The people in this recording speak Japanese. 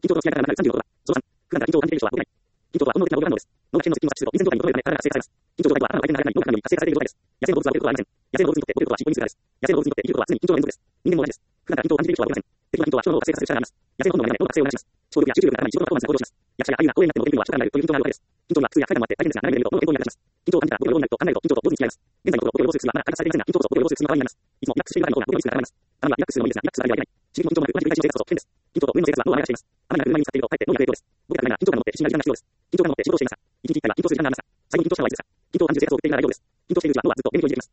緊張との付き合い方がなく30のことだ。その3、普段から緊張を感じている人は多くない。緊張とは本能的な動き反応です。脳が危険の接近を察知すると、以前状態に戻れるため体が活性化されます。緊張状態とは頭の回転が速い脳が過剰に活性化されている状態です。野生の動物は起きることはありません。野生の動物にとって起きることは進行にするからです。野生の動物にとって生きることは常に緊張の連続です。人間も同じです。普段から緊張を感じている人はおりません。敵の緊張は人の脳を活性化させる力があります。野生の本能がない脳が活性を促します。思考力や集中力が高まり仕事のパフォーマンスが向上します。役者や俳優が公演になってもできるのは初からなるという緊張があるわけです。緊張には苦痛や不快感もあって大変ですが、慣れていると脳の健康に役立ちます。緊張を感じたら僕のようになると考えると緊張と同時に付き合います。現在の僕を予防する薬はまだ開発されていませんが、緊張こそ僕を予防する薬の代わりになります。いつもリラックスしている場合の方が僕のリスクが高まります。たまにはリラックスするのもいいですが、リラックスするだけではいけない。刺激も緊張もなく、同じ繰り返しをしているこそ危険です。緊張と無理の生活は脳を荒れがしています。あまり長く車に使っているとかえって脳に悪影響です。僕が長いなら緊張感を持って必死な時間が必要です。緊張感を持って仕事をしていますか？一日一回は緊張する時間がありますか？最後に緊張した方がいいですか？緊張を感じる生活を送っているなら大丈夫です。緊張しているうちは脳はずっと勉強にできます。